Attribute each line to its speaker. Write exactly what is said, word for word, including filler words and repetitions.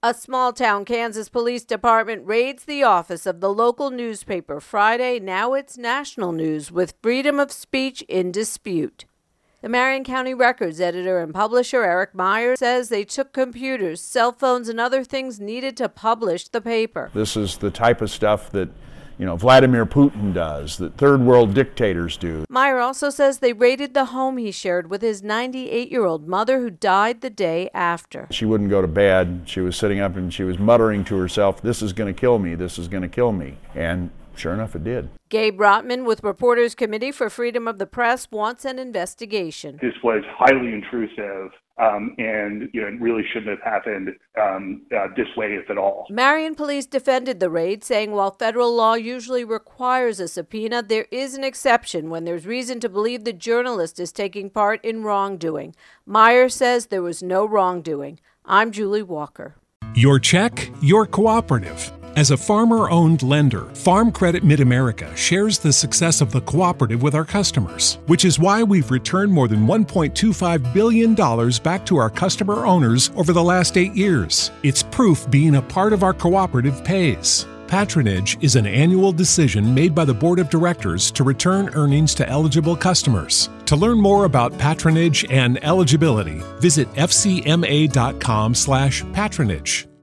Speaker 1: A small-town Kansas police department raids the office of the local newspaper Friday. Now it's national news with freedom of speech in dispute. The Marion County Record's editor and publisher Eric Meyer says they took computers, cell phones, and other things needed to publish the paper.
Speaker 2: This is the type of stuff that, you know, Vladimir Putin does, that third world dictators do.
Speaker 1: Meyer also says they raided the home he shared with his ninety-eight-year-old mother who died the day after.
Speaker 2: She wouldn't go to bed. She was sitting up and she was muttering to herself, "This is going to kill me, this is going to kill me." And sure enough, it did.
Speaker 1: Gabe Rotman with Reporters Committee for Freedom of the Press wants an investigation.
Speaker 3: This was highly intrusive, um, and you know, it really shouldn't have happened um, uh, this way, if at all.
Speaker 1: Marion police defended the raid, saying while federal law usually requires a subpoena, there is an exception when there's reason to believe the journalist is taking part in wrongdoing. Meyer says there was no wrongdoing. I'm Julie Walker.
Speaker 4: Your check, your cooperative. As a farmer-owned lender, Farm Credit Mid-America shares the success of the cooperative with our customers, which is why we've returned more than one point two five billion dollars back to our customer owners over the last eight years. It's proof being a part of our cooperative pays. Patronage is an annual decision made by the Board of Directors to return earnings to eligible customers. To learn more about patronage and eligibility, visit f c m a dot com slash patronage.